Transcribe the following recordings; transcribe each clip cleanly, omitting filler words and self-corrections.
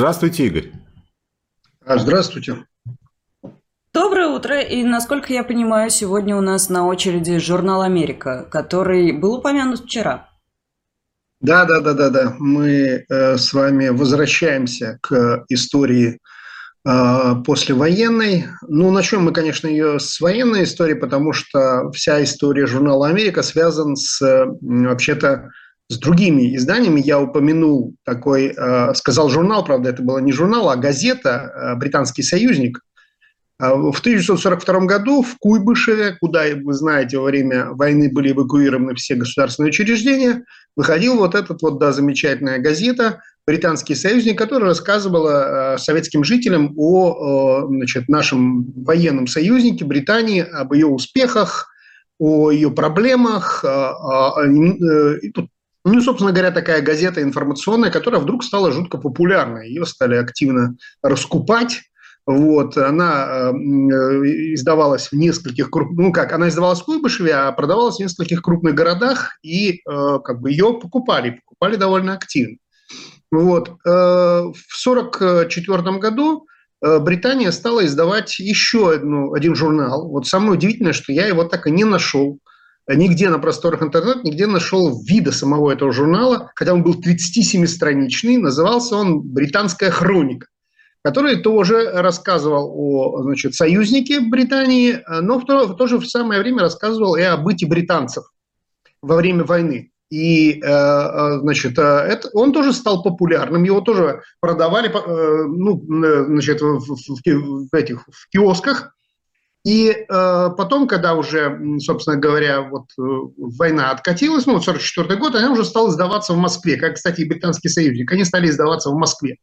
Здравствуйте, Игорь. Здравствуйте. Доброе утро, и, насколько я понимаю, сегодня у нас на очереди журнал «Америка», который был упомянут вчера. Да. Мы с вами возвращаемся к истории послевоенной. Ну, начнем мы, конечно, ее с военной истории, потому что вся история журнала «Америка» связана вообще-то с другими изданиями. Я упомянул такой, сказал журнал, правда, это было не журнал, а газета «Британский союзник». В 1942 году в Куйбышеве, куда, вы знаете, во время войны были эвакуированы все государственные учреждения, выходил вот эта замечательная газета «Британский союзник», которая рассказывала советским жителям о нашем военном союзнике Британии, об ее успехах, о ее проблемах. Собственно говоря, такая газета информационная, которая вдруг стала жутко популярной. Ее стали активно раскупать. Она издавалась в нескольких она издавалась в Куйбышеве, а продавалась в нескольких крупных городах, и ее покупали довольно активно. В 1944 году Британия стала издавать еще один журнал. Самое удивительное, что я его так и не нашел. Нигде на просторах интернета, нигде не нашел вида самого этого журнала, хотя он был 37-страничный, назывался он «Британская хроника», который тоже рассказывал о союзнике Британии, но в то же самое время рассказывал и о быте британцев во время войны. И он тоже стал популярным, его тоже продавали в киосках. И потом, когда уже, собственно говоря, война откатилась, 1944 год, она уже стала издаваться в Москве, как, кстати, и «Британский союзник», они стали издаваться в Москве.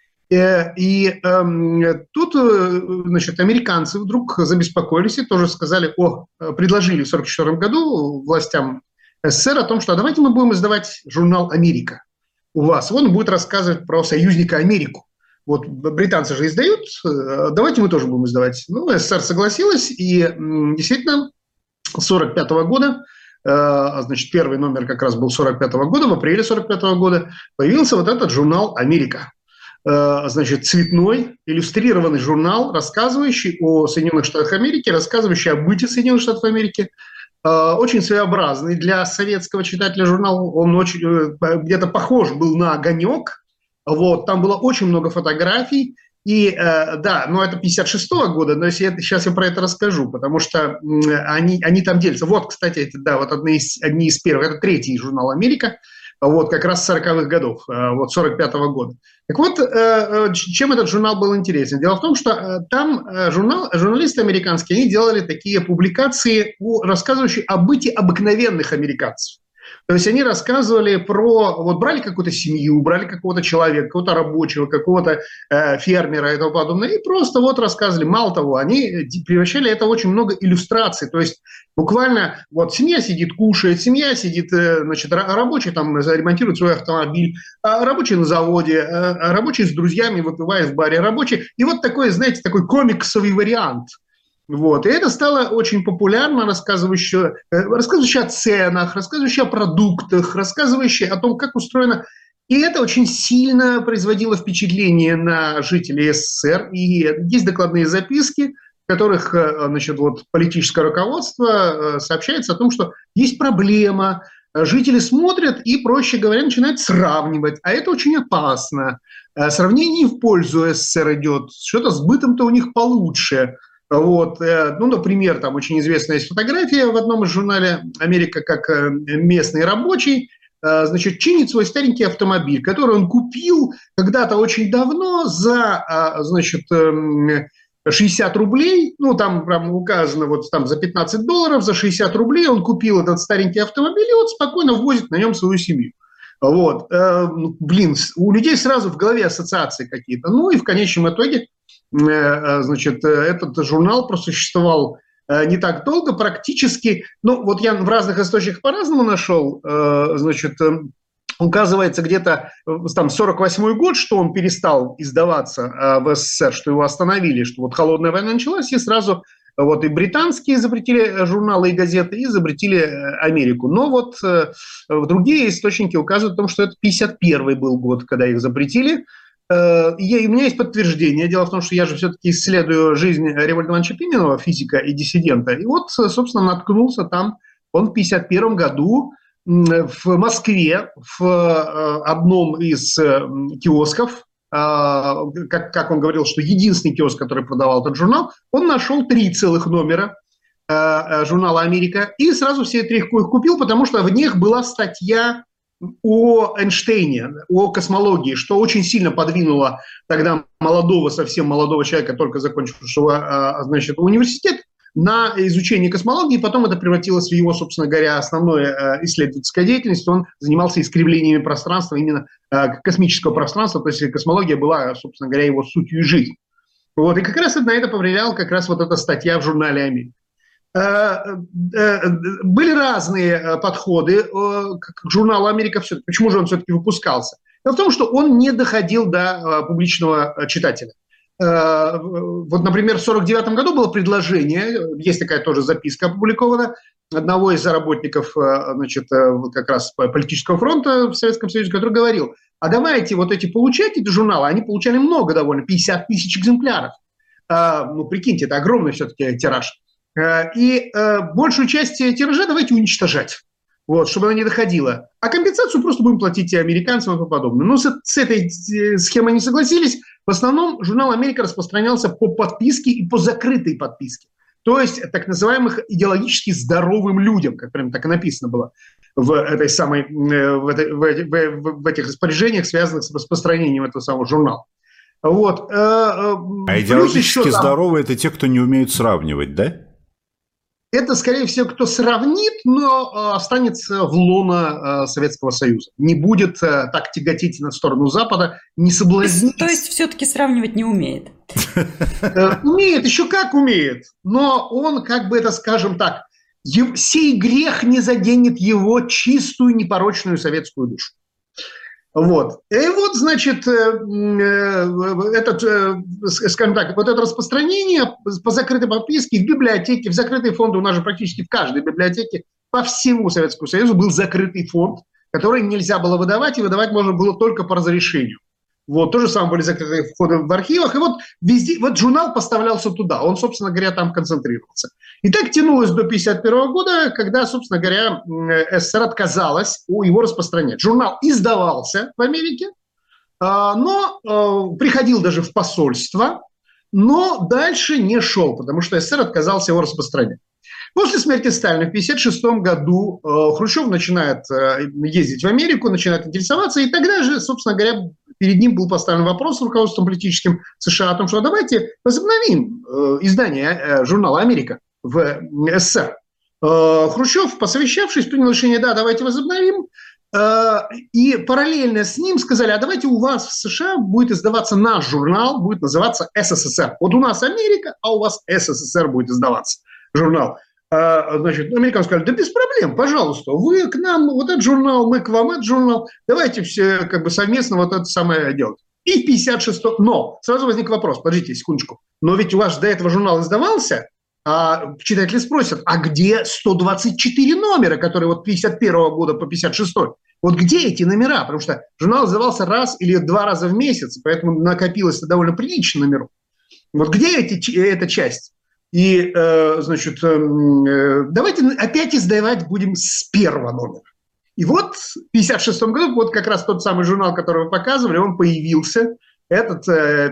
И тут, американцы вдруг забеспокоились и тоже предложили в 1944 году властям СССР о том, что давайте мы будем издавать журнал «Америка» у вас. Он будет рассказывать про союзника Америку. Британцы же издают, давайте мы тоже будем издавать. СССР согласилась, и действительно с 1945 года, первый номер как раз был 1945 года, в апреле 1945 года появился этот журнал «Америка». Цветной, иллюстрированный журнал, рассказывающий о Соединенных Штатах Америки, рассказывающий о быте Соединенных Штатов Америки. Очень своеобразный для советского читателя журнал. Он очень где-то похож был на «Огонек». Там было очень много фотографий. И это 56-го года, но сейчас я про это расскажу, потому что они там делятся. Кстати, одни из первых, это третий журнал «Америка», как раз с 40-х годов, 45-го года. Чем этот журнал был интересен? Дело в том, что там журналисты американские, они делали такие публикации, рассказывающие о быте обыкновенных американцев. То есть они рассказывали брали какую-то семью, брали какого-то человека, какого-то рабочего, какого-то фермера и тому подобное, и просто рассказывали. Мало того, они превращали это в очень много иллюстраций. То есть буквально семья сидит, кушает, семья сидит, рабочий там ремонтирует свой автомобиль, рабочий на заводе, рабочий с друзьями выпивает в баре, рабочий. И такой, такой комиксовый вариант. И это стало очень популярно, рассказывающее о ценах, рассказывающее о продуктах, рассказывающее о том, как устроено. И это очень сильно производило впечатление на жителей СССР. И есть докладные записки, в которых политическое руководство сообщается о том, что есть проблема. Жители смотрят и, проще говоря, начинают сравнивать. А это очень опасно. Сравнение в пользу СССР идет. Что-то с бытом-то у них получше. Например, там очень известная есть фотография в одном из журнале «Америка», как местный рабочий, чинит свой старенький автомобиль, который он купил когда-то очень давно за, 60 рублей, там прям указано за $15, за 60 рублей он купил этот старенький автомобиль и спокойно возит на нем свою семью. У людей сразу в голове ассоциации какие-то. И в конечном итоге этот журнал просуществовал не так долго, практически, я в разных источниках по-разному нашел, указывается где-то там 48-й год, что он перестал издаваться в СССР, что его остановили, что холодная война началась, и сразу и британские запретили журналы и газеты, и запретили Америку. Но другие источники указывают о том, что это 51-й был год, когда их запретили. И у меня есть подтверждение. Дело в том, что я же все-таки исследую жизнь Револьда Ивановича Пименова, физика и диссидента. И вот, собственно, наткнулся там он в 1951 году в Москве в одном из киосков, как он говорил, что единственный киоск, который продавал этот журнал, он нашел 3 целых номера журнала «Америка» и сразу все 3 их купил, потому что в них была статья о Эйнштейне, о космологии, что очень сильно подвинуло тогда совсем молодого человека, только закончившего, значит, университет, на изучение космологии. Потом это превратилось в его, собственно говоря, основную исследовательскую деятельность. Он занимался искривлениями пространства, именно космического пространства, то есть космология была, собственно говоря, его сутью и жизнью. Вот. И как раз на это повлияла как раз вот эта статья в журнале «Америка». Были разные подходы к журналу «Америка». Почему же он все-таки выпускался? Дело в том, что он не доходил до публичного читателя. Вот, например, в 1949 году было предложение, есть такая тоже записка опубликована, одного из работников, значит, как раз политического фронта в Советском Союзе, который говорил: а давайте вот эти получать, эти журналы, они получали много довольно, 50 тысяч экземпляров. Ну, прикиньте, это огромный все-таки тираж. И большую часть тиража давайте уничтожать, вот, чтобы она не доходила. А компенсацию просто будем платить и американцам и тому подобное. Но с этой схемой не согласились. В основном журнал «Америка» распространялся по подписке и по закрытой подписке. То есть так называемых идеологически здоровым людям, как прям так и написано было в этой самой, в этих распоряжениях, связанных с распространением этого самого журнала. Вот. А идеологически здоровые – это те, кто не умеют сравнивать, да? Это, скорее всего, кто сравнит, но останется в лоно Советского Союза. Не будет так тяготить на сторону Запада, не соблазнит. То есть все-таки сравнивать не умеет? Умеет, еще как умеет. Но он, как бы это, скажем так, сей грех не заденет его чистую, непорочную советскую душу. Вот. И вот, значит, скажем так, вот это распространение по закрытой подписке в библиотеке, в закрытые фонды, у нас же практически в каждой библиотеке по всему Советскому Союзу был закрытый фонд, который нельзя было выдавать, и выдавать можно было только по разрешению. Вот, то же самое были закрытые входы в архивах, и вот везде, вот журнал поставлялся туда, он, собственно говоря, там концентрировался. И так тянулось до 1951 года, когда, собственно говоря, СССР отказалась его распространять. Журнал издавался в Америке, но приходил даже в посольство, но дальше не шел, потому что СССР отказался его распространять. После смерти Сталина в 1956 году Хрущев начинает ездить в Америку, начинает интересоваться, и тогда же, собственно говоря, перед ним был поставлен вопрос руководством политическим США о том, что давайте возобновим издание журнала «Америка» в СССР. Хрущев, посовещавшись, принял решение: да, давайте возобновим. И параллельно с ним сказали: а давайте у вас в США будет издаваться наш журнал, будет называться СССР. Вот у нас Америка, а у вас СССР будет издаваться журнал. Значит, американцы сказали: да без проблем, пожалуйста, вы к нам вот этот журнал, мы к вам этот журнал, давайте все как бы совместно вот это самое делать. И в 56-м, но сразу возник вопрос: подождите секундочку, но ведь у вас до этого журнал издавался, а читатели спросят: а где 124 номера, которые вот 51 года по 56-й? Вот где эти номера? Потому что журнал издавался раз или 2 раза в месяц, поэтому накопилось довольно прилично номеров. Вот где эта часть? И, значит, давайте опять издавать будем с 1-го номера. И вот в 1956 году, вот как раз тот самый журнал, который вы показывали, он появился. Этот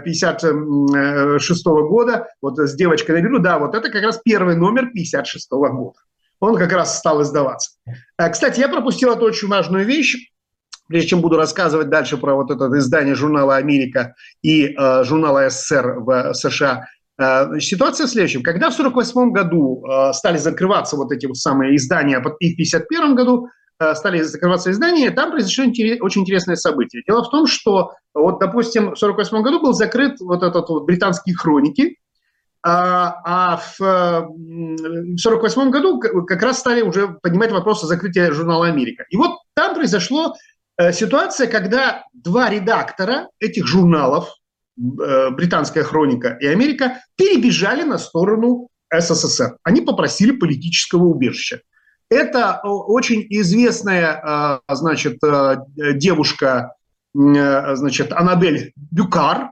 1956 года, вот с девочкой на берегу, да, вот это как раз 1-й номер 1956 года. Он как раз стал издаваться. Кстати, я пропустил эту очень важную вещь. Прежде чем буду рассказывать дальше про вот это издание журнала «Америка» и журнала СССР в США, ситуация в следующем. Когда в 1948 году стали закрываться вот эти вот самые издания, и в 1951 году стали закрываться издания, там произошло очень интересное событие. Дело в том, что, вот, допустим, в 1948 году был закрыт вот этот вот «Британские хроники», а в 1948 году как раз стали уже поднимать вопрос о закрытии журнала «Америка». И вот там произошла ситуация, когда 2 редактора этих журналов, «Британская хроника» и «Америка», перебежали на сторону СССР. Они попросили политического убежища. Это очень известная, значит, девушка значит, Аннабель Бюкар.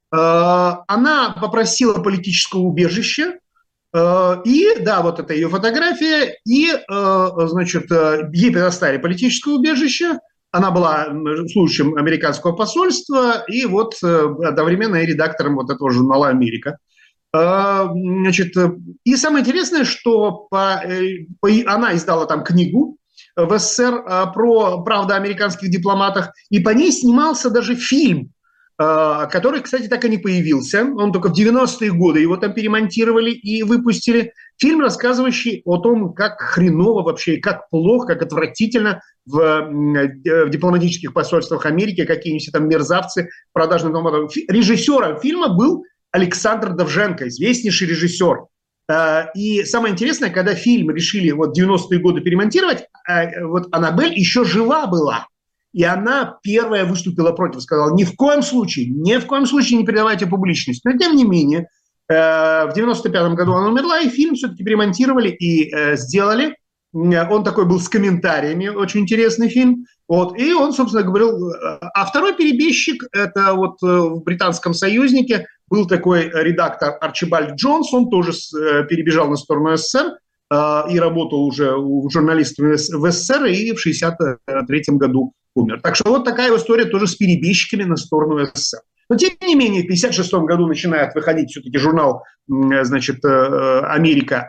Она попросила политического убежища, и, да, вот это ее фотография, и, значит, ей предоставили политическое убежище, она была служащим американского посольства, и вот одновременно и редактором вот этого журнала «Америка». Значит, и самое интересное, что она издала там книгу в СССР про правду о американских дипломатах, и по ней снимался даже фильм, который, кстати, так и не появился. Он только в 90-е годы его там перемонтировали и выпустили. Фильм, рассказывающий о том, как хреново вообще, как плохо, как отвратительно в дипломатических посольствах Америки, какие все там мерзавцы продажные дома. Режиссером фильма был Александр Довженко, известнейший режиссер. И самое интересное, когда фильм решили вот 90-е годы перемонтировать, вот Аннабель еще жива была. И она первая выступила против, сказала, ни в коем случае не передавайте публичность. Но тем не менее, в 95-м году она умерла, и фильм все-таки перемонтировали и сделали. Он такой был с комментариями, очень интересный фильм. Вот. И он, собственно, говорил... А второй перебежчик, это вот в «Британском союзнике» был такой редактор Арчибальд Джонс, он тоже перебежал на сторону СССР и работал уже журналистом в СССР, и в 1963 году умер. Так что вот такая история тоже с перебежчиками на сторону СССР. Но тем не менее, в 1956 году начинает выходить все-таки журнал, значит, «Америка»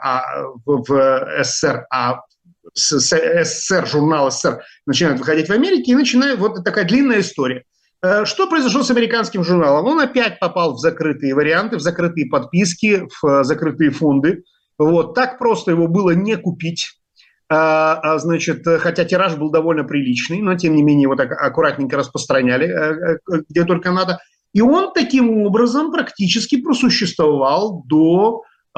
в СССР, а СССР, журнал СССР начинает выходить в Америке, и начинает вот такая длинная история. Что произошло с американским журналом? Он опять попал в закрытые варианты, в закрытые подписки, в закрытые фонды. Вот. Так просто его было не купить. Значит, хотя тираж был довольно приличный, но тем не менее его так аккуратненько распространяли, где только надо. И он таким образом практически просуществовал до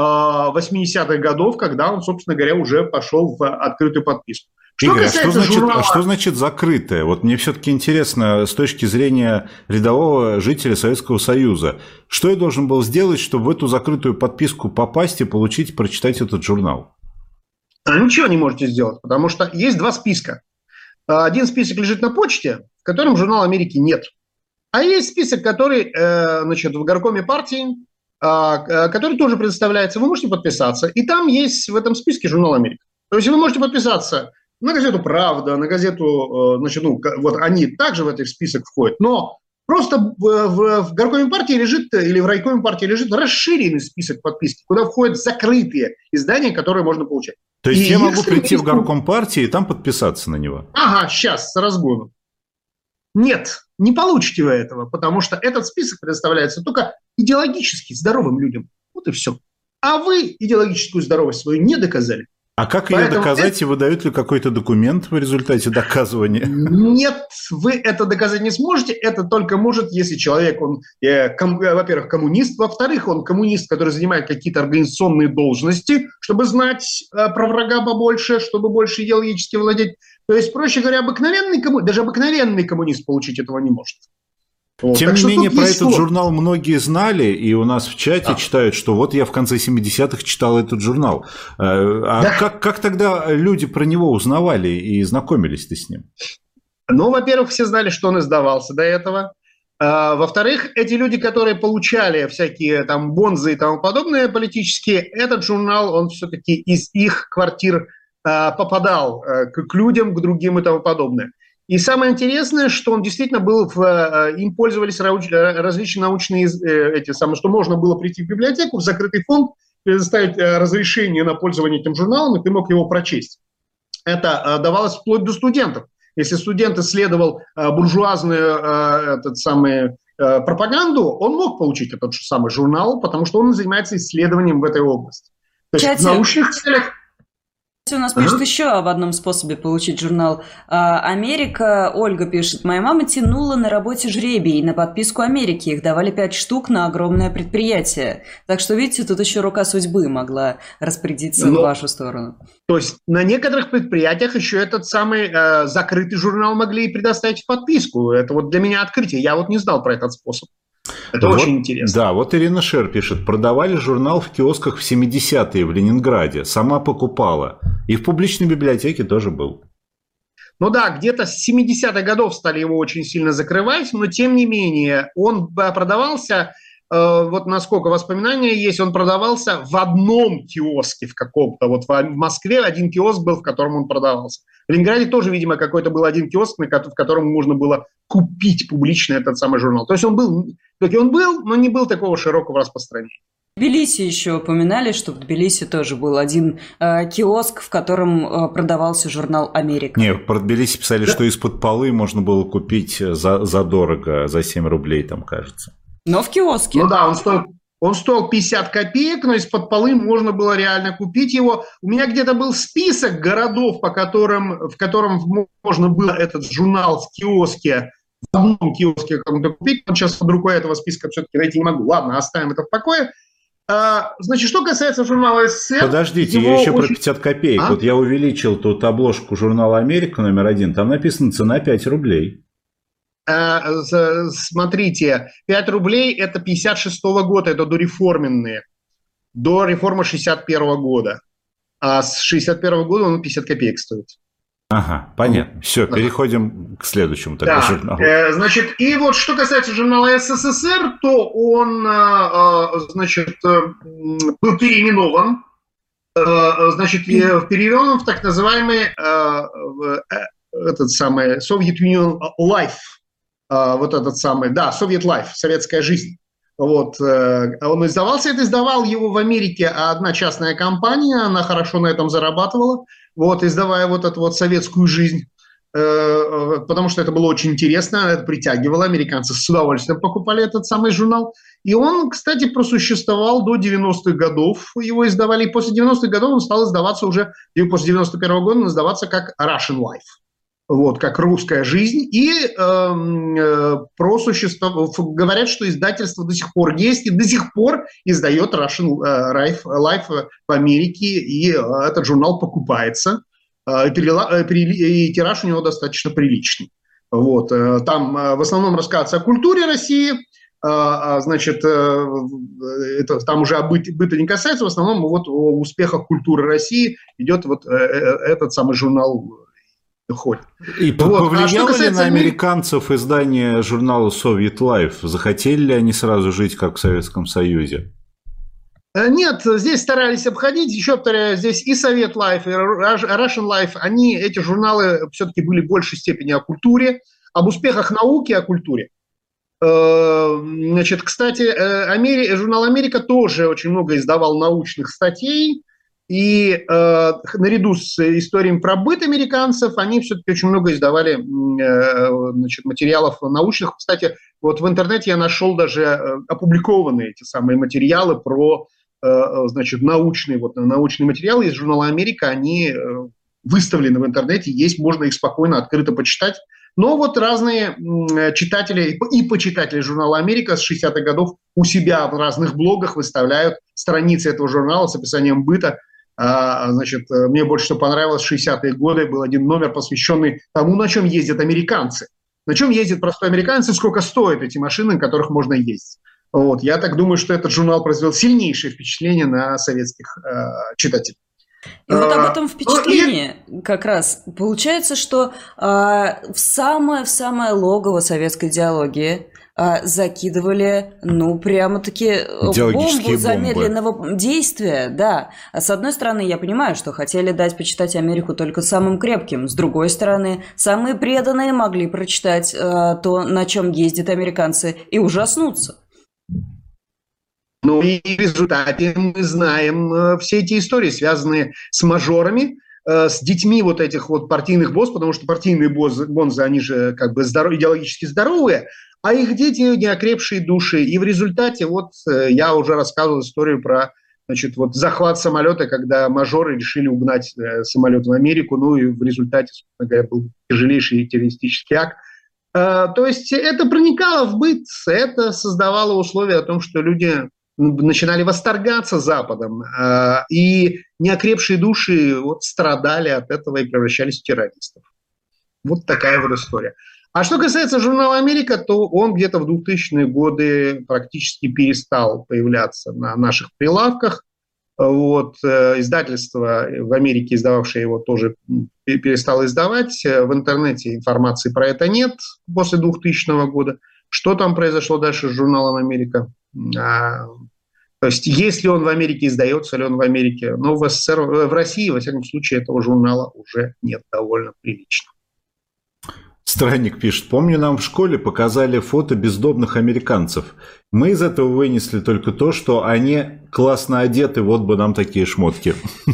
80-х годов, когда он, собственно говоря, уже пошел в открытую подписку. Игорь, что значит закрытое? Вот мне все-таки интересно с точки зрения рядового жителя Советского Союза. Что я должен был сделать, чтобы в эту закрытую подписку попасть и получить, прочитать этот журнал? Ничего не можете сделать, потому что есть два списка. Один список лежит на почте, в котором журнала «Америки» нет. А есть список, который, значит, в горкоме партии, который тоже предоставляется. Вы можете подписаться, и там есть в этом списке журнал «Америка». То есть вы можете подписаться на газету «Правда», на газету, значит, ну, вот они также в этот список входят, но просто в горкоме партии лежит, или в райкоме партии лежит расширенный список подписки, куда входят закрытые издания, которые можно получать. То есть я могу прийти в горком партии и там подписаться на него? Ага, сейчас, с разгоном. Нет, не получите вы этого, потому что этот список предоставляется только идеологически здоровым людям. Вот и все. А вы идеологическую здоровость свою не доказали. А как ее доказать, и выдают ли какой-то документ в результате доказывания? Нет, вы это доказать не сможете. Это только может, если человек, он, во-первых, коммунист, во-вторых, он коммунист, который занимает какие-то организационные должности, чтобы знать про врага побольше, чтобы больше идеологически владеть. То есть, проще говоря, даже обыкновенный коммунист получить этого не может. Вот. Тем не менее, про этот журнал многие знали, и у нас в чате читают, что вот я в конце 70-х читал этот журнал. Как тогда люди про него узнавали и знакомились-то с ним? Ну, во-первых, все знали, что он издавался до этого. Во-вторых, эти люди, которые получали всякие там бонзы и тому подобное политические, этот журнал, он все-таки из их квартир попадал к людям, к другим и тому подобное. И самое интересное, что он действительно был, им пользовались различные научные, что можно было прийти в библиотеку, в закрытый фонд, предоставить разрешение на пользование этим журналом, и ты мог его прочесть. Это давалось вплоть до студентов. Если студент исследовал буржуазную пропаганду, он мог получить этот же самый журнал, потому что он занимается исследованием в этой области. То есть в научных целях... У нас пишет еще об одном способе получить журнал «Америка». Ольга пишет: «Моя мама тянула на работе жребий на подписку «Америки». Их давали 5 штук на огромное предприятие. Так что, видите, тут еще рука судьбы могла распорядиться в вашу сторону». То есть на некоторых предприятиях еще этот самый закрытый журнал могли предоставить в подписку. Это вот для меня открытие. Я вот не знал про этот способ. Это вот, очень интересно. Да, вот Ирина Шер пишет: продавали журнал в киосках в 70-е в Ленинграде. Сама покупала. И в публичной библиотеке тоже был. Ну да, где-то с 70-х годов стали его очень сильно закрывать, но тем не менее он продавался, вот насколько воспоминания есть, он продавался в одном киоске в каком-то. Вот в Москве один киоск был, в котором он продавался. В Ленинграде тоже, видимо, какой-то был один киоск, в котором можно было купить публично этот самый журнал. То есть он был, но не был такого широкого распространения. В Тбилиси еще упоминали, что в Тбилиси тоже был один киоск, в котором продавался журнал «Америка». Не, про Тбилиси писали, что из-под полы можно было купить за дорого, за 7 рублей, там, кажется. Но в киоске. Ну да, он стоил 50 копеек, но из-под полы можно было реально купить его. У меня где-то был список городов, в котором можно было этот журнал в киоске, в одном киоске каком-то купить. Но сейчас под рукой этого списка все-таки найти не могу. Ладно, оставим это в покое. Значит, что касается журнала СССР... Подождите, я еще про 50 копеек. Вот я увеличил тут обложку журнала «Америка» номер 1. Там написано цена 5 рублей. Смотрите, 5 рублей – это 56-го года, это дореформенные. До реформы 61-го года. А с 61-го года он 50 копеек стоит. Ага, понятно. Все, переходим к следующему тогда журналу. Значит, и вот что касается журнала СССР, то он, значит, был переименован. Значит, переименован в так называемый этот самый Soviet Union Life. Вот этот самый, да, Soviet Life, советская жизнь. Вот, он издавал его в Америке одна частная компания, она хорошо на этом зарабатывала, вот, издавая вот эту вот советскую жизнь, потому что это было очень интересно, это притягивало, американцы с удовольствием покупали этот самый журнал. И он, кстати, просуществовал до 90-х годов, его издавали, и после 90-х годов он стал издаваться уже, и после 91-го года он издаваться как Russian Life. Вот, как русская жизнь, и говорят, что издательство до сих пор есть, и до сих пор издает Russian Life в Америке, и этот журнал покупается, и тираж у него достаточно приличный. Вот, там в основном рассказывается о культуре России, значит, это там уже быта не касается, в основном вот о успехах культуры России идет вот этот самый журнал. Ходит. И повлияло ли на американцев издание журнала Soviet Life? Захотели ли они сразу жить, как в Советском Союзе? Нет, здесь старались обходить. Еще повторяю, здесь и Soviet Life, и Russian Life, эти журналы все-таки были в большей степени о культуре, об успехах науки, о культуре. Значит, кстати, журнал «Америка» тоже очень много издавал научных статей. И наряду с историями про быт американцев, они все-таки очень много издавали, значит, материалов научных. Кстати, вот в интернете я нашел даже опубликованные эти самые материалы про, значит, научные материалы из журнала «Америка». Они выставлены в интернете, есть, можно их спокойно, открыто почитать. Но вот разные читатели и почитатели журнала «Америка» с 60-х годов у себя в разных блогах выставляют страницы этого журнала с описанием быта. Значит, мне больше всего понравилось, в 60-е годы был один номер, посвященный тому, на чем ездят американцы. На чем ездят простые американцы, сколько стоят эти машины, на которых можно ездить. Вот. Я так думаю, что этот журнал произвел сильнейшее впечатление на советских читателей. И вот об этом впечатлении как раз получается, что в самое логово советской идеологии закидывали, прямо-таки бомбу замедленного действия, да. С одной стороны, я понимаю, что хотели дать почитать Америку только самым крепким. С другой стороны, самые преданные могли прочитать то, на чем ездят американцы, и ужаснуться. Ну и в результате мы знаем все эти истории, связанные с мажорами, с детьми вот этих вот партийных босс, потому что партийные бонзы, они же как бы идеологически здоровые, а их дети неокрепшие души. И в результате, вот я уже рассказывал историю про, значит, вот захват самолета, когда мажоры решили угнать самолет в Америку, ну и в результате, собственно говоря, был тяжелейший террористический акт. То есть это проникало в быт, это создавало условия о том, что люди начинали восторгаться Западом, и неокрепшие души вот страдали от этого и превращались в террористов. Вот такая вот история. А что касается журнала «Америка», то он где-то в 2000-е годы практически перестал появляться на наших прилавках. Вот, издательство в Америке, издававшее его, тоже перестало издавать. В интернете информации про это нет после 2000 года. Что там произошло дальше с журналом «Америка»? То есть, есть ли он в Америке, издается ли он в Америке? Но в СССР, в России, во всяком случае, этого журнала уже нет, довольно прилично. Странник пишет: помню, нам в школе показали фото бездомных американцев. Мы из этого вынесли только то, что они классно одеты, вот бы нам такие шмотки.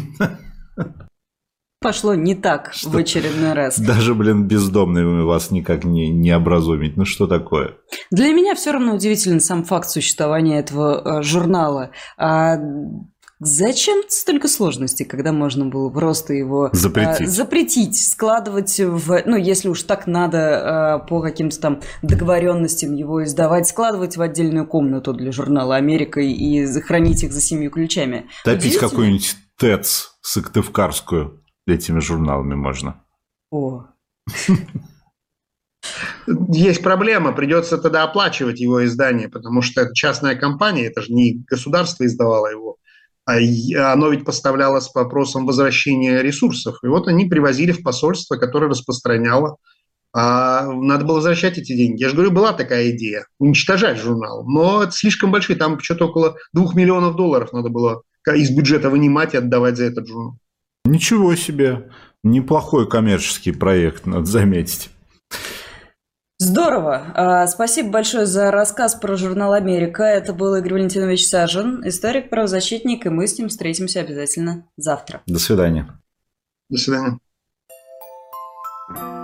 Пошло не так в очередной раз. Даже, бездомными вас никак не образумить. Ну что такое? Для меня все равно удивителен сам факт существования этого журнала. Зачем столько сложностей, когда можно было просто его запретить, складывать если уж так надо, по каким-то там договоренностям его издавать, складывать в отдельную комнату для журнала «Америка» и хранить их за 7 ключами. Топить какую-нибудь ТЭЦ сыктывкарскую этими журналами можно. О. Есть проблема, придется тогда оплачивать его издание, потому что это частная компания, это же не государство издавало его. А оно ведь поставлялось по вопросам возвращения ресурсов. И вот они привозили в посольство, которое распространяло. А надо было возвращать эти деньги. Я же говорю, была такая идея – уничтожать журнал. Но это слишком большой. Там что-то около $2 миллионов надо было из бюджета вынимать и отдавать за этот журнал. Ничего себе. Неплохой коммерческий проект, надо заметить. Здорово. Спасибо большое за рассказ про журнал «Америка». Это был Игорь Валентинович Сажин, историк, правозащитник, и мы с ним встретимся обязательно завтра. До свидания. До свидания.